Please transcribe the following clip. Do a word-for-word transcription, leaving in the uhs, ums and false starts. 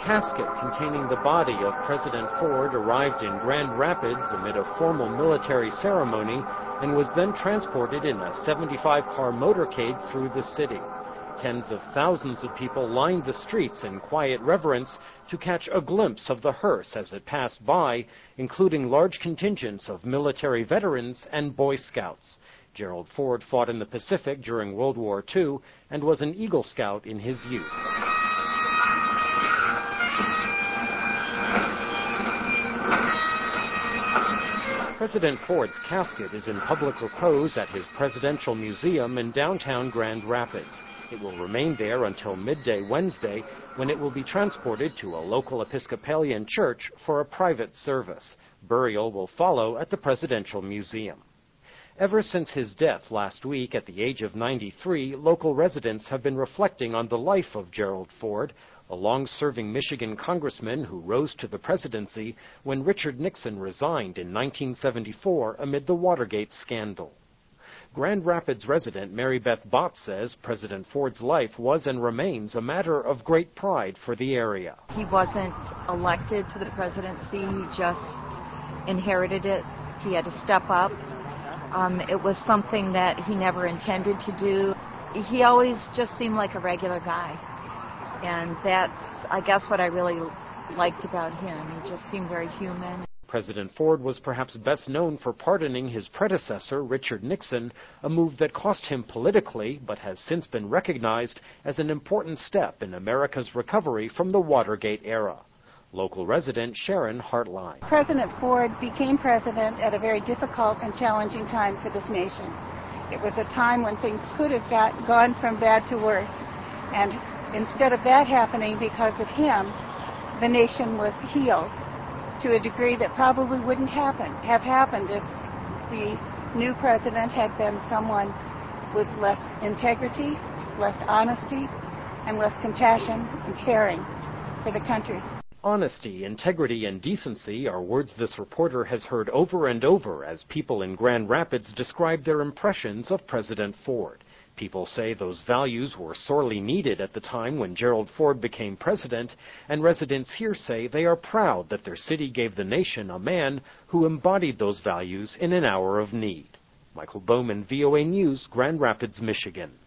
casket containing the body of President Ford arrived in Grand Rapids amid a formal military ceremony and was then transported in a seventy-five car motorcade through the city. Tens of thousands of people lined the streets in quiet reverence to catch a glimpse of the hearse as it passed by, including large contingents of military veterans and Boy Scouts. Gerald Ford fought in the Pacific during World War Two and was an Eagle Scout in his youth. President Ford's casket is in public repose at his Presidential Museum in downtown Grand Rapids. It will remain there until midday Wednesday, when it will be transported to a local Episcopalian church for a private service. Burial will follow at the Presidential Museum. Ever since his death last week at the age of ninety-three, local residents have been reflecting on the life of Gerald Ford, a long-serving Michigan congressman who rose to the presidency when Richard Nixon resigned in nineteen seventy-four amid the Watergate scandal. Grand Rapids resident Mary Beth Bott says President Ford's life was and remains a matter of great pride for the area. He wasn't elected to the presidency, he just inherited it. He had to step up. Um, it was something that he never intended to do. He always just seemed like a regular guy. And that's, I guess, what I really liked about him. He just seemed very human. President Ford was perhaps best known for pardoning his predecessor, Richard Nixon, a move that cost him politically, but has since been recognized as an important step in America's recovery from the Watergate era. Local resident Sharon Hartline. President Ford became president at a very difficult and challenging time for this nation. It was a time when things could have got, gone from bad to worse. And instead of that happening because of him, the nation was healed to a degree that probably wouldn't happen, have happened if the new president had been someone with less integrity, less honesty, and less compassion and caring for the country. Honesty, integrity, and decency are words this reporter has heard over and over as people in Grand Rapids describe their impressions of President Ford. People say those values were sorely needed at the time when Gerald Ford became president, and residents here say they are proud that their city gave the nation a man who embodied those values in an hour of need. Michael Bowman, V O A News, Grand Rapids, Michigan.